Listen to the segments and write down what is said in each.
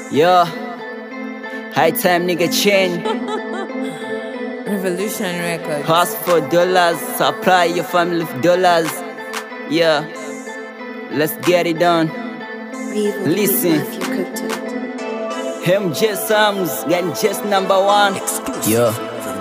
Yo, high time nigga chain. Revolution Records. Pass for dollars, supply your family with dollars. Yeah, let's get it done. Listen, MJ Sams, getting just #1. Yo,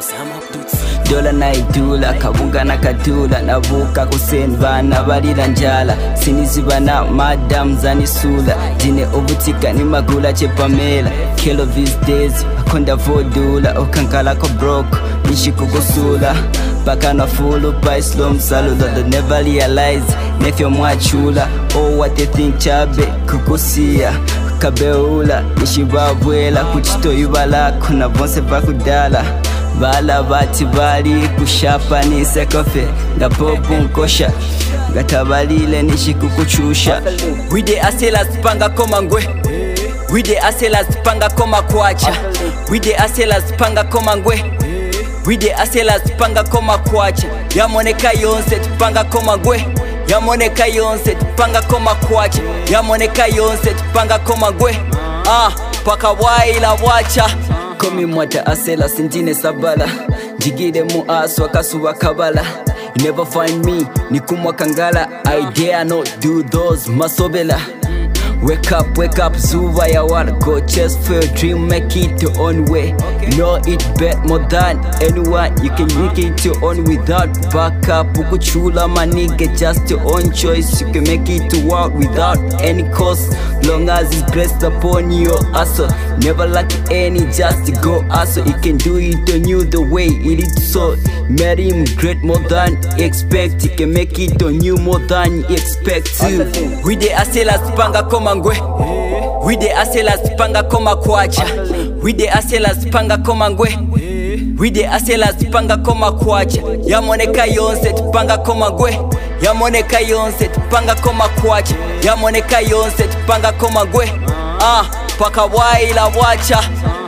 dola na idula, kabunga na kadula, navuka kusenva na balila njala, siniziba na madam zanisula, jine obutika ni magula chepamela, kill of these days, akonda vodula, okankala ko broke, nishi kugusula, baka na fulu by slum salula, they never realize, nefyo mwachula, oh what they think chabe, kukusia, kabeula, nishi babwela, kuchito yubala, kuna vonse bakudala, bala bati bali kushapa ni sekofe nga popu nkosha gatabalile nishi kukuchusha. We the hustlers panga koma ngwe, we the hustlers panga koma kwacha, we the hustlers panga koma ngwe, we the hustlers panga koma kwacha, yamoneka yonse tupanga koma ngwe, yamoneka yonse tupanga koma kwacha, yamoneka yonse tupanga koma ngwe, paka waila wacha. Komi mwata asela sindine sabala, jigide muaswa kasuwa kabala. You never find me, nikumwa kangala, I dare not do those masobela. Wake up, zuva ya wala, go chase for your dream, make it your own way. Know it bet more than anyone, you can make it your own without backup. Ukuchula my nigga, just your own choice, you can make it to work without any cost. Long as it's blessed upon your hustle, never lack any, just go hustle. You can do it on you the way it is so. Made him great more than you expect, you can make it on you more than you expect too. We the hustlers panga koma ngwe, we the hustlers panga koma kwacha, we the hustlers panga koma ngwe, we the hustlers panga koma kwacha, yamoneka yonse tupanga koma ngwe, yamoneka yonse tupanga koma kwacha, yamoneka yonse tupanga koma ngwe, paka waila wacha.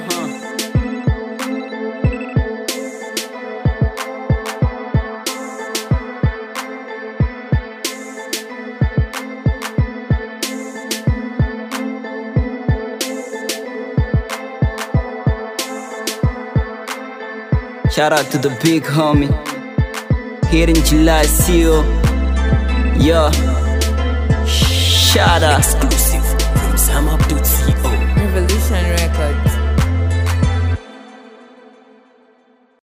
Shout out to the big homie here in July, CEO. Yo, shout out. Exclusive from Sama